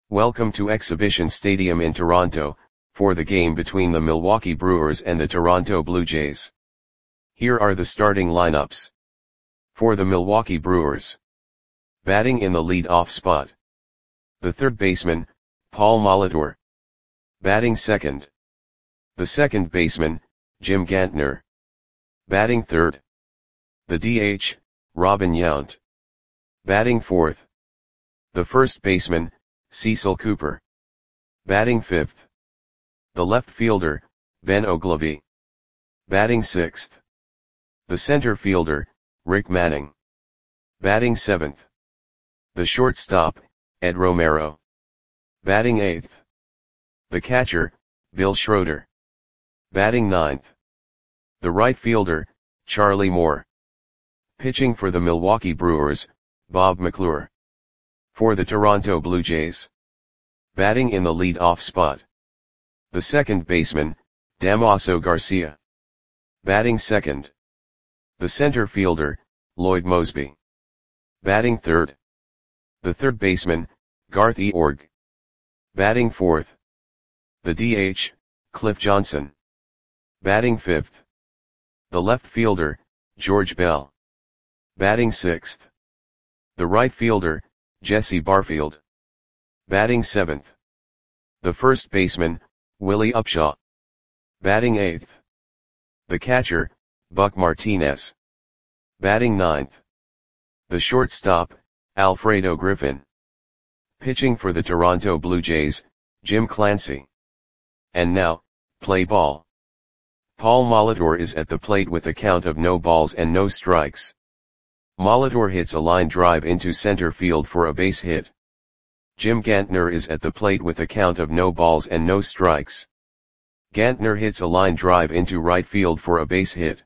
Welcome to Exhibition Stadium in Toronto, for the game between the Milwaukee Brewers and the Toronto Blue Jays. Here are the starting lineups. For the Milwaukee Brewers. Batting in the lead-off spot. The third baseman, Paul Molitor. Batting second. The second baseman, Jim Gantner. Batting third. The DH, Robin Yount. Batting fourth. The first baseman, Cecil Cooper. Batting fifth. The left fielder, Ben Oglivie. Batting sixth. The center fielder, Rick Manning. Batting seventh. The shortstop, Ed Romero. Batting eighth. The catcher, Bill Schroeder. Batting ninth. The right fielder, Charlie Moore. Pitching for the Milwaukee Brewers, Bob McClure. For the Toronto Blue Jays. Batting in the lead-off spot. The second baseman, Damaso Garcia. Batting second. The center fielder, Lloyd Moseby. Batting third. The third baseman, Garth Eorg. Batting fourth. The DH, Cliff Johnson. Batting fifth. The left fielder, George Bell. Batting sixth. The right fielder, Jesse Barfield. Batting seventh. The first baseman, Willie Upshaw. Batting eighth. The catcher, Buck Martinez. Batting ninth. The shortstop, Alfredo Griffin. Pitching for the Toronto Blue Jays, Jim Clancy. And now, play ball. Paul Molitor is at the plate with a count of no balls and no strikes. Molitor hits a line drive into center field for a base hit. Jim Gantner is at the plate with a count of no balls and no strikes. Gantner hits a line drive into right field for a base hit.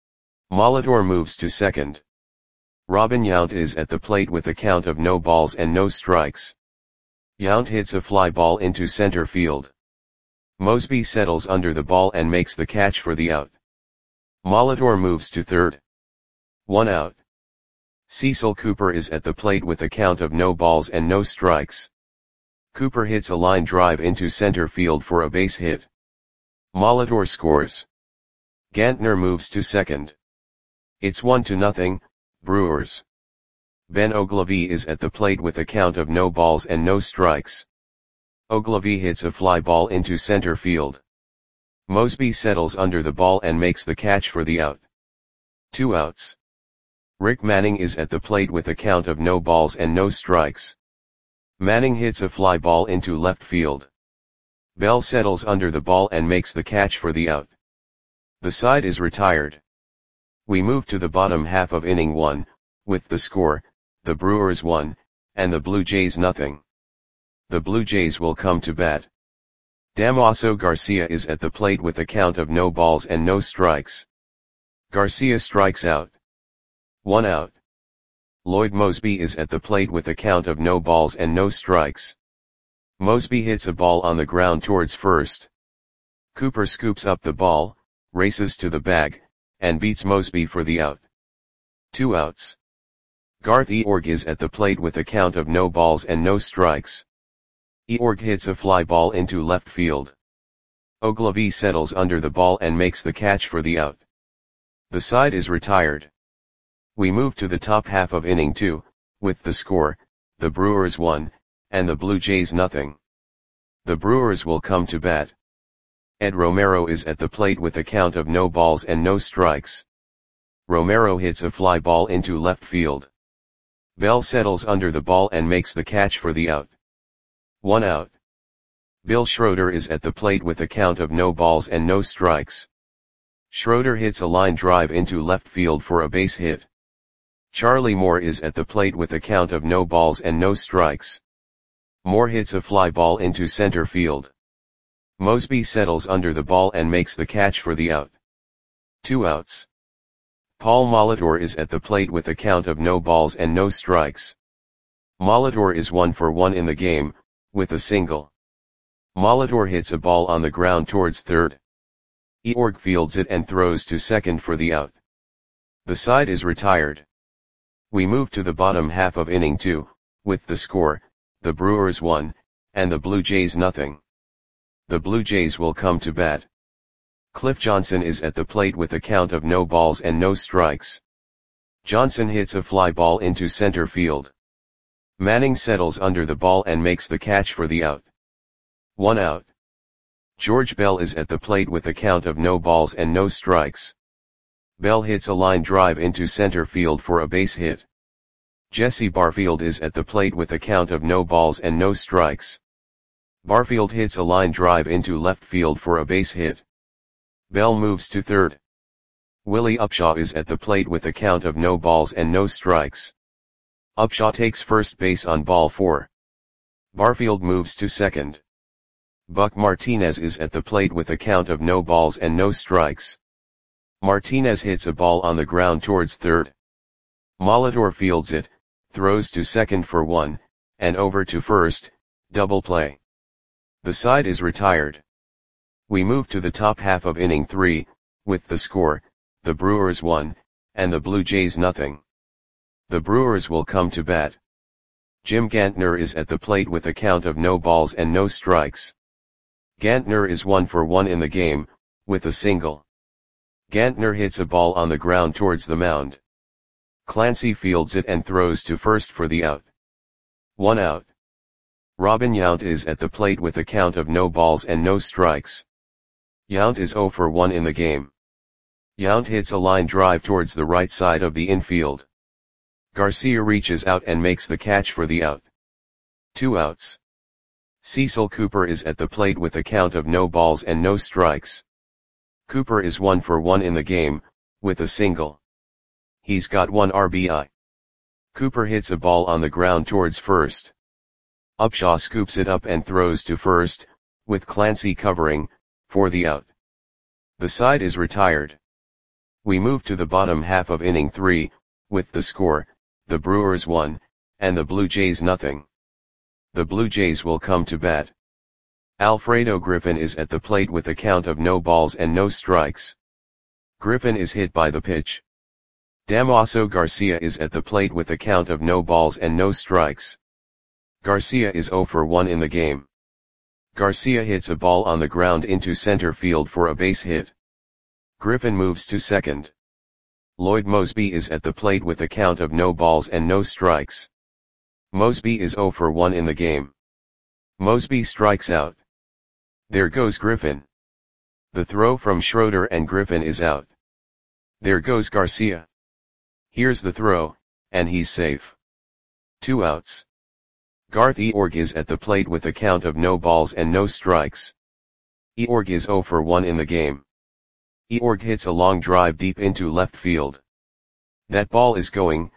Molitor moves to second. Robin Yount is at the plate with a count of no balls and no strikes. Yount hits a fly ball into center field. Moseby settles under the ball and makes the catch for the out. Molitor moves to third. 1 out. Cecil Cooper is at the plate with a count of no balls and no strikes. Cooper hits a line drive into center field for a base hit. Molitor scores. Gantner moves to second. It's 1-0, Brewers. Ben Oglivie is at the plate with a count of no balls and no strikes. Oglivie hits a fly ball into center field. Moseby settles under the ball and makes the catch for the out. 2 outs. Rick Manning is at the plate with a count of no balls and no strikes. Manning hits a fly ball into left field. Bell settles under the ball and makes the catch for the out. The side is retired. We move to the bottom half of inning 1, with the score, the Brewers 1, and the Blue Jays 0. The Blue Jays will come to bat. Damaso Garcia is at the plate with a count of no balls and no strikes. Garcia strikes out. 1 out. Lloyd Moseby is at the plate with a count of no balls and no strikes. Moseby hits a ball on the ground towards first. Cooper scoops up the ball, races to the bag, and beats Moseby for the out. 2 outs. Garth Eorg is at the plate with a count of no balls and no strikes. Eorg hits a fly ball into left field. Oglivie settles under the ball and makes the catch for the out. The side is retired. We move to the top half of inning 2, with the score, the Brewers 1, and the Blue Jays 0. The Brewers will come to bat. Ed Romero is at the plate with a count of no balls and no strikes. Romero hits a fly ball into left field. Bell settles under the ball and makes the catch for the out. 1 out. Bill Schroeder is at the plate with a count of no balls and no strikes. Schroeder hits a line drive into left field for a base hit. Charlie Moore is at the plate with a count of no balls and no strikes. Moore hits a fly ball into center field. Moseby settles under the ball and makes the catch for the out. 2 outs. Paul Molitor is at the plate with a count of no balls and no strikes. Molitor is 1 for 1 in the game, with a single. Molitor hits a ball on the ground towards third. Eorg fields it and throws to second for the out. The side is retired. We move to the bottom half of inning 2, with the score, the Brewers 1, and the Blue Jays nothing. The Blue Jays will come to bat. Cliff Johnson is at the plate with a count of no balls and no strikes. Johnson hits a fly ball into center field. Manning settles under the ball and makes the catch for the out. 1 out. George Bell is at the plate with a count of no balls and no strikes. Bell hits a line drive into center field for a base hit. Jesse Barfield is at the plate with a count of no balls and no strikes. Barfield hits a line drive into left field for a base hit. Bell moves to third. Willie Upshaw is at the plate with a count of no balls and no strikes. Upshaw takes first base on ball 4. Barfield moves to second. Buck Martinez is at the plate with a count of no balls and no strikes. Martinez hits a ball on the ground towards third. Molitor fields it, throws to second for 1, and over to first, double play. The side is retired. We move to the top half of inning 3, with the score, the Brewers 1, and the Blue Jays nothing. The Brewers will come to bat. Jim Gantner is at the plate with a count of no balls and no strikes. Gantner is 1 for 1 in the game, with a single. Gantner hits a ball on the ground towards the mound. Clancy fields it and throws to first for the out. 1 out. Robin Yount is at the plate with a count of no balls and no strikes. Yount is 0 for 1 in the game. Yount hits a line drive towards the right side of the infield. Garcia reaches out and makes the catch for the out. 2 outs. Cecil Cooper is at the plate with a count of no balls and no strikes. Cooper is 1 for 1 in the game, with a single. He's got 1 RBI. Cooper hits a ball on the ground towards first. Upshaw scoops it up and throws to first, with Clancy covering, for the out. The side is retired. We move to the bottom half of inning 3, with the score, the Brewers 1, and the Blue Jays nothing. The Blue Jays will come to bat. Alfredo Griffin is at the plate with a count of no balls and no strikes. Griffin is hit by the pitch. Damaso Garcia is at the plate with a count of no balls and no strikes. Garcia is 0 for 1 in the game. Garcia hits a ball on the ground into center field for a base hit. Griffin moves to second. Lloyd Mosby is at the plate with a count of no balls and no strikes. Mosby is 0 for 1 in the game. Mosby strikes out. There goes Griffin. The throw from Schroeder and Griffin is out. There goes Garcia. Here's the throw, and he's safe. 2 outs. Garth Eorg is at the plate with a count of no balls and no strikes. Eorg is 0 for 1 in the game. Eorg hits a long drive deep into left field. That ball is gone.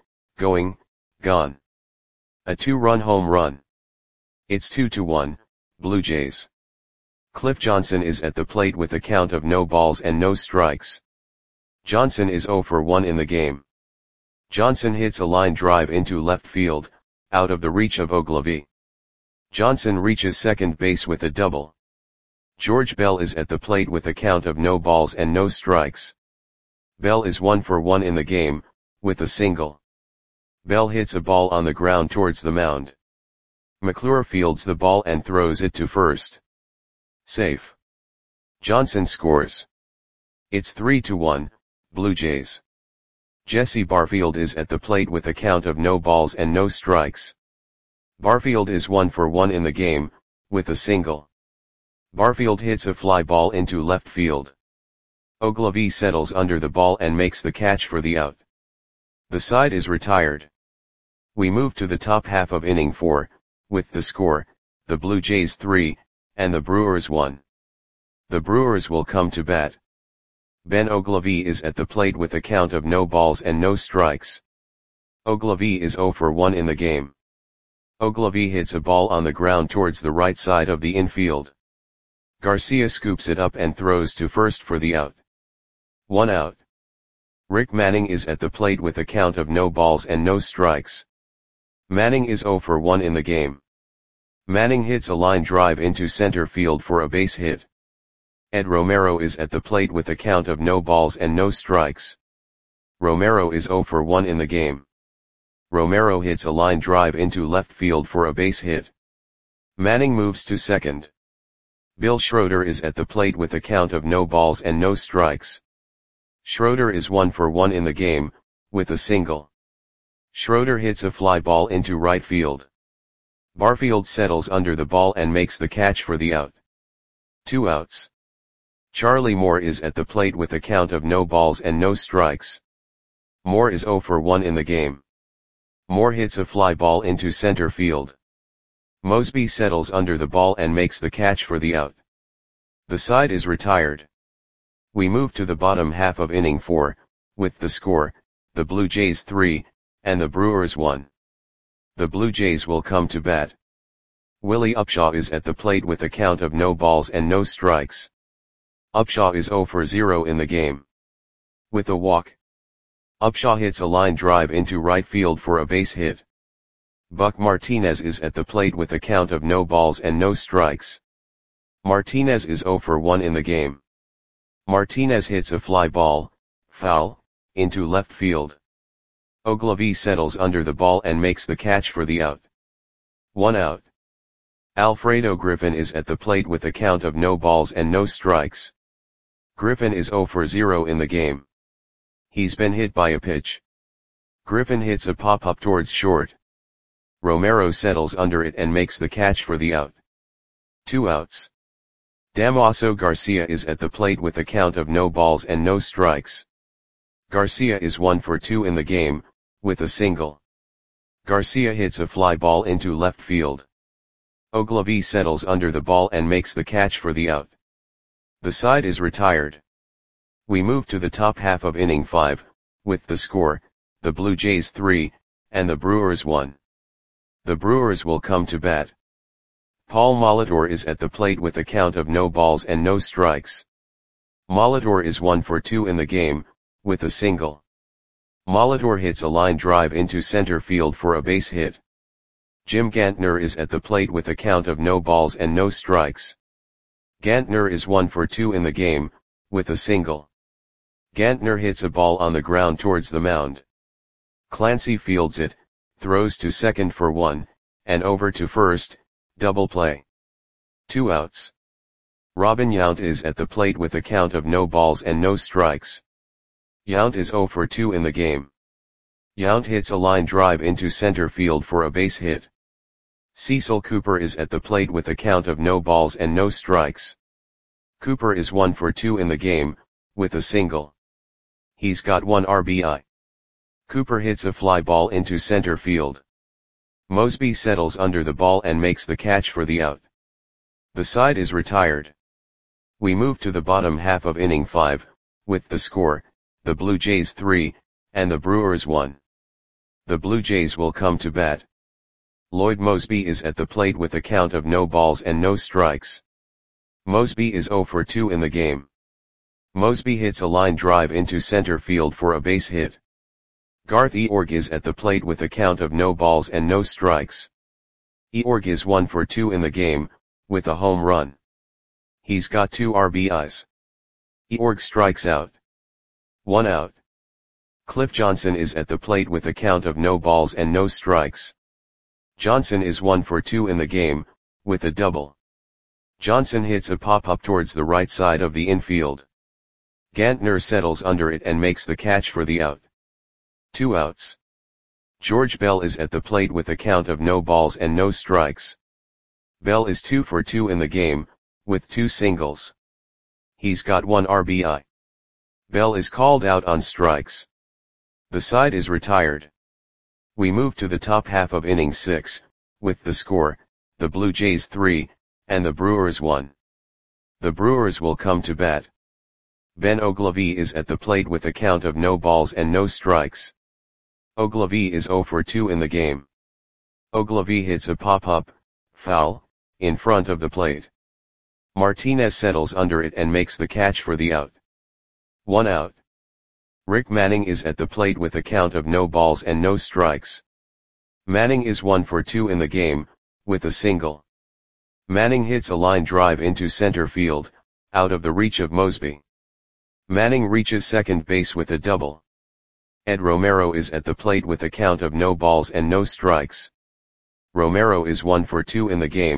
A 2-run home run. It's 2-1, Blue Jays. Cliff Johnson is at the plate with a count of no balls and no strikes. Johnson is 0 for 1 in the game. Johnson hits a line drive into left field, out of the reach of Ogilvy. Johnson reaches second base with a double. George Bell is at the plate with a count of no balls and no strikes. Bell is 1 for 1 in the game, with a single. Bell hits a ball on the ground towards the mound. McClure fields the ball and throws it to first. Safe. Johnson scores. It's 3-1, Blue Jays. Jesse Barfield is at the plate with a count of no balls and no strikes. Barfield is 1 for 1 in the game, with a single. Barfield hits a fly ball into left field. Ogilvy settles under the ball and makes the catch for the out. The side is retired. We move to the top half of inning 4, with the score, the Blue Jays 3, and the Brewers 1. The Brewers will come to bat. Ben Ogilvy is at the plate with a count of no balls and no strikes. Ogilvy is 0 for 1 in the game. Ogilvy hits a ball on the ground towards the right side of the infield. Garcia scoops it up and throws to first for the out. 1 out. Rick Manning is at the plate with a count of no balls and no strikes. Manning is 0 for 1 in the game. Manning hits a line drive into center field for a base hit. Ed Romero is at the plate with a count of no balls and no strikes. Romero is 0 for 1 in the game. Romero hits a line drive into left field for a base hit. Manning moves to second. Bill Schroeder is at the plate with a count of no balls and no strikes. Schroeder is 1 for 1 in the game, with a single. Schroeder hits a fly ball into right field. Barfield settles under the ball and makes the catch for the out. 2 outs. Charlie Moore is at the plate with a count of no balls and no strikes. Moore is 0 for 1 in the game. Moore hits a fly ball into center field. Mosby settles under the ball and makes the catch for the out. The side is retired. We move to the bottom half of inning 4, with the score, the Blue Jays 3, and the Brewers 1. The Blue Jays will come to bat. Willie Upshaw is at the plate with a count of no balls and no strikes. Upshaw is 0 for 0 in the game. With a walk. Upshaw hits a line drive into right field for a base hit. Buck Martinez is at the plate with a count of no balls and no strikes. Martinez is 0 for 1 in the game. Martinez hits a fly ball, foul, into left field. Ogilvie settles under the ball and makes the catch for the out. 1 out. Alfredo Griffin is at the plate with a count of no balls and no strikes. Griffin is 0 for 0 in the game. He's been hit by a pitch. Griffin hits a pop-up towards short. Romero settles under it and makes the catch for the out. 2 outs. Damaso Garcia is at the plate with a count of no balls and no strikes. Garcia is 1 for 2 in the game, with a single. Garcia hits a fly ball into left field. Ogilvie settles under the ball and makes the catch for the out. The side is retired. We move to the top half of inning 5, with the score, the Blue Jays 3, and the Brewers 1. The Brewers will come to bat. Paul Molitor is at the plate with a count of no balls and no strikes. Molitor is 1 for 2 in the game, with a single. Molitor hits a line drive into center field for a base hit. Jim Gantner is at the plate with a count of no balls and no strikes. Gantner is 1 for 2 in the game, with a single. Gantner hits a ball on the ground towards the mound. Clancy fields it, throws to second for 1, and over to first, double play. 2 outs. Robin Yount is at the plate with a count of no balls and no strikes. Yount is 0 for 2 in the game. Yount hits a line drive into center field for a base hit. Cecil Cooper is at the plate with a count of no balls and no strikes. Cooper is 1 for 2 in the game, with a single. He's got 1 RBI. Cooper hits a fly ball into center field. Mosby settles under the ball and makes the catch for the out. The side is retired. We move to the bottom half of inning 5, with the score, the Blue Jays 3, and the Brewers 1. The Blue Jays will come to bat. Lloyd Mosby is at the plate with a count of no balls and no strikes. Mosby is 0 for 2 in the game. Mosby hits a line drive into center field for a base hit. Garth Eorg is at the plate with a count of no balls and no strikes. Eorg is 1 for 2 in the game, with a home run. He's got 2 RBIs. Eorg strikes out. 1 out. Cliff Johnson is at the plate with a count of no balls and no strikes. Johnson is 1 for 2 in the game, with a double. Johnson hits a pop-up towards the right side of the infield. Gantner settles under it and makes the catch for the out. 2 outs. George Bell is at the plate with a count of no balls and no strikes. Bell is 2 for 2 in the game, with 2 singles. He's got 1 RBI. Bell is called out on strikes. The side is retired. We move to the top half of inning 6, with the score, the Blue Jays 3, and the Brewers 1. The Brewers will come to bat. Ben Ogilvie is at the plate with a count of no balls and no strikes. Ogilvie is 0 for 2 in the game. Ogilvie hits a pop-up, foul, in front of the plate. Martinez settles under it and makes the catch for the out. 1 out. Rick Manning is at the plate with a count of no balls and no strikes. Manning is 1 for 2 in the game, with a single. Manning hits a line drive into center field, out of the reach of Mosby. Manning reaches second base with a double. Ed Romero is at the plate with a count of no balls and no strikes. Romero is 1 for 2 in the game,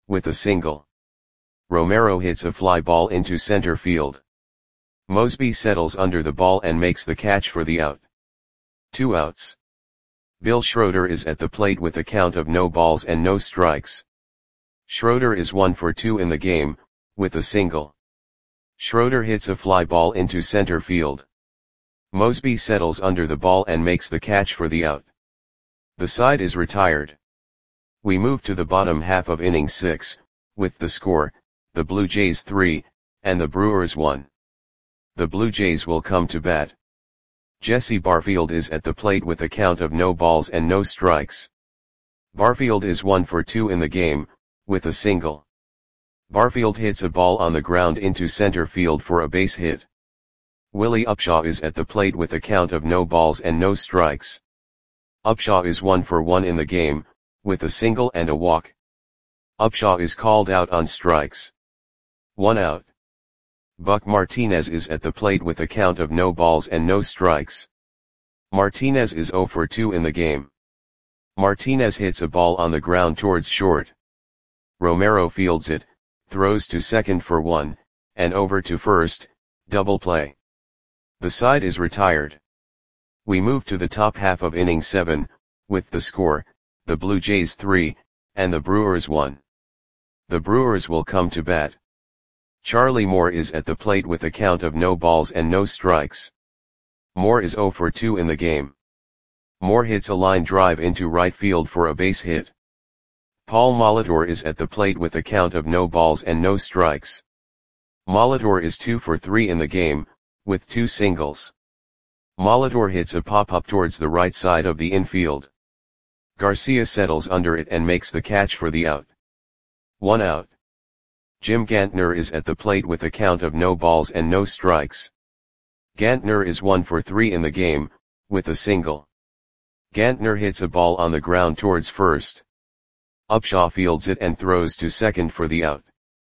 with a single. Romero hits a fly ball into center field. Mosby settles under the ball and makes the catch for the out. 2 outs. Bill Schroeder is at the plate with a count of no balls and no strikes. Schroeder is 1 for 2 in the game, with a single. Schroeder hits a fly ball into center field. Mosby settles under the ball and makes the catch for the out. The side is retired. We move to the bottom half of inning 6, with the score, the Blue Jays 3, and the Brewers 1. The Blue Jays will come to bat. Jesse Barfield is at the plate with a count of no balls and no strikes. Barfield is 1 for 2 in the game, with a single. Barfield hits a ball on the ground into center field for a base hit. Willie Upshaw is at the plate with a count of no balls and no strikes. Upshaw is 1 for 1 in the game, with a single and a walk. Upshaw is called out on strikes. 1 out. Buck Martinez is at the plate with a count of no balls and no strikes. Martinez is 0 for 2 in the game. Martinez hits a ball on the ground towards short. Romero fields it, throws to second for 1, and over to first, double play. The side is retired. We move to the top half of inning 7, with the score, the Blue Jays 3, and the Brewers 1. The Brewers will come to bat. Charlie Moore is at the plate with a count of no balls and no strikes. Moore is 0 for 2 in the game. Moore hits a line drive into right field for a base hit. Paul Molitor is at the plate with a count of no balls and no strikes. Molitor is 2 for 3 in the game, with 2 singles. Molitor hits a pop-up towards the right side of the infield. Garcia settles under it and makes the catch for the out. 1 out. Jim Gantner is at the plate with a count of no balls and no strikes. Gantner is 1 for 3 in the game, with a single. Gantner hits a ball on the ground towards first. Upshaw fields it and throws to second for the out.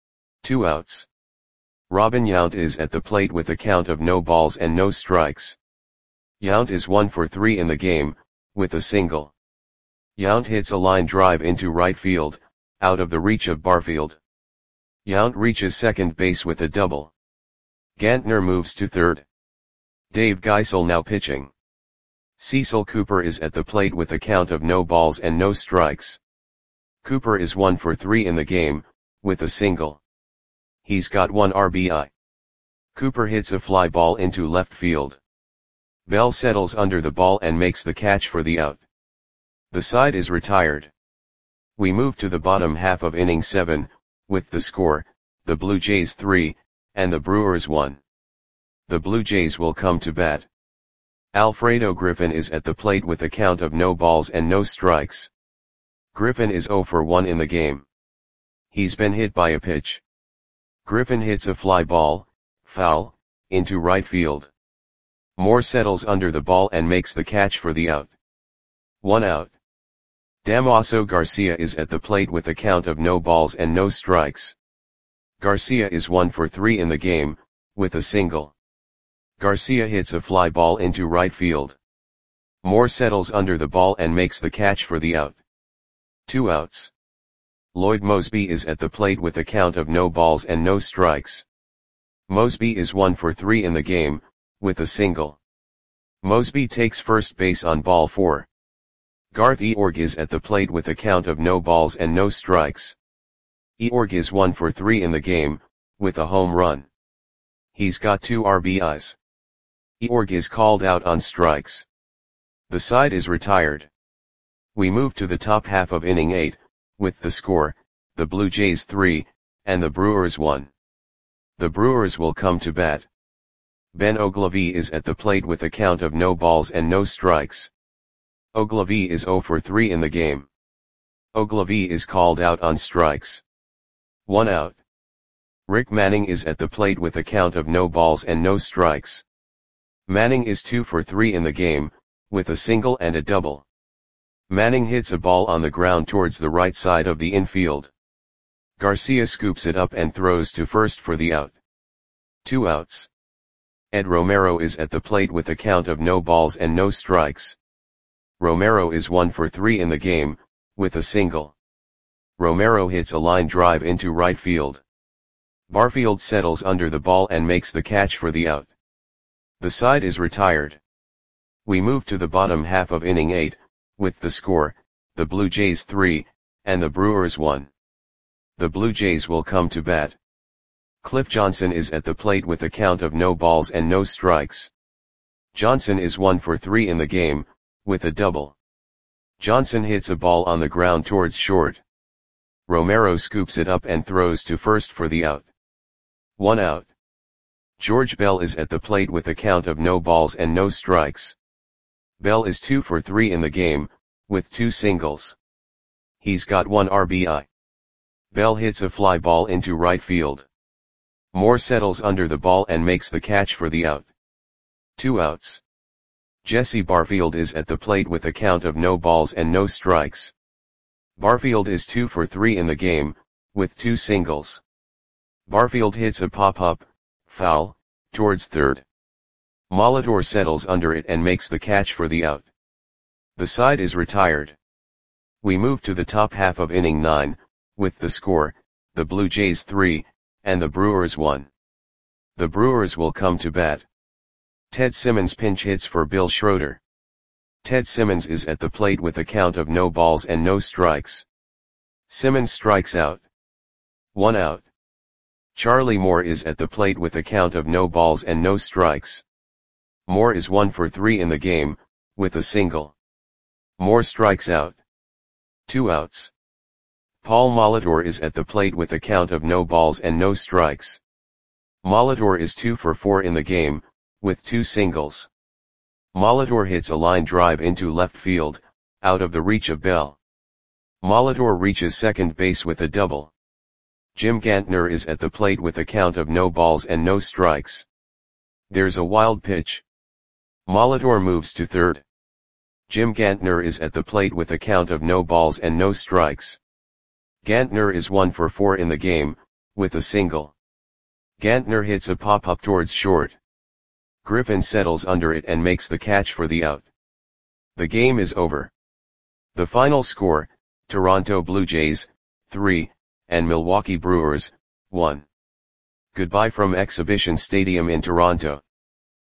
2 outs. Robin Yount is at the plate with a count of no balls and no strikes. Yount is 1 for 3 in the game, with a single. Yount hits a line drive into right field, out of the reach of Barfield. Yount reaches second base with a double. Gantner moves to third. Dave Geisel now pitching. Cecil Cooper is at the plate with a count of no balls and no strikes. Cooper is 1 for 3 in the game, with a single. He's got 1 RBI. Cooper hits a fly ball into left field. Bell settles under the ball and makes the catch for the out. The side is retired. We move to the bottom half of inning 7, with the score, the Blue Jays 3, and the Brewers 1. The Blue Jays will come to bat. Alfredo Griffin is at the plate with a count of no balls and no strikes. Griffin is 0 for 1 in the game. He's been hit by a pitch. Griffin hits a fly ball, foul, into right field. Moore settles under the ball and makes the catch for the out. 1 out. Damaso Garcia is at the plate with a count of no balls and no strikes. Garcia is 1 for 3 in the game, with a single. Garcia hits a fly ball into right field. Moore settles under the ball and makes the catch for the out. 2 outs. Lloyd Mosby is at the plate with a count of no balls and no strikes. Mosby is 1 for 3 in the game, with a single. Mosby takes first base on ball 4. Garth Eorg is at the plate with a count of no balls and no strikes. Eorg is 1 for 3 in the game, with a home run. He's got 2 RBIs. Eorg is called out on strikes. The side is retired. We move to the top half of inning 8, with the score, the Blue Jays 3, and the Brewers 1. The Brewers will come to bat. Ben Oglivie is at the plate with a count of no balls and no strikes. Oglivie is 0 for 3 in the game. Oglivie is called out on strikes. 1 out. Rick Manning is at the plate with a count of no balls and no strikes. Manning is 2 for 3 in the game, with a single and a double. Manning hits a ball on the ground towards the right side of the infield. Garcia scoops it up and throws to first for the out. 2 outs. Ed Romero is at the plate with a count of no balls and no strikes. Romero is 1 for 3 in the game, with a single. Romero hits a line drive into right field. Barfield settles under the ball and makes the catch for the out. The side is retired. We move to the bottom half of inning 8, with the score, the Blue Jays 3, and the Brewers 1. The Blue Jays will come to bat. Cliff Johnson is at the plate with a count of no balls and no strikes. Johnson is 1 for 3 in the game, with a double. Johnson hits a ball on the ground towards short. Romero scoops it up and throws to first for the out. 1 out. George Bell is at the plate with a count of no balls and no strikes. Bell is 2 for 3 in the game, with 2 singles. He's got 1 RBI. Bell hits a fly ball into right field. Moore settles under the ball and makes the catch for the out. 2 outs. Jesse Barfield is at the plate with a count of no balls and no strikes. Barfield is 2 for 3 in the game, with 2 singles. Barfield hits a pop-up, foul, towards third. Molitor settles under it and makes the catch for the out. The side is retired. We move to the top half of inning 9, with the score, the Blue Jays 3, and the Brewers 1. The Brewers will come to bat. Ted Simmons pinch hits for Bill Schroeder. Ted Simmons is at the plate with a count of no balls and no strikes. Simmons strikes out. 1 out. Charlie Moore is at the plate with a count of no balls and no strikes. Moore is 1 for 3 in the game, with a single. Moore strikes out. 2 outs. Paul Molitor is at the plate with a count of no balls and no strikes. Molitor is 2 for 4 in the game, with 2 singles. Molitor hits a line drive into left field, out of the reach of Bell. Molitor reaches second base with a double. Jim Gantner is at the plate with a count of no balls and no strikes. There's a wild pitch. Molitor moves to third. Jim Gantner is at the plate with a count of no balls and no strikes. Gantner is 1 for 4 in the game, with a single. Gantner hits a pop-up towards short. Griffin settles under it and makes the catch for the out. The game is over. The final score, Toronto Blue Jays, 3, and Milwaukee Brewers, 1. Goodbye from Exhibition Stadium in Toronto.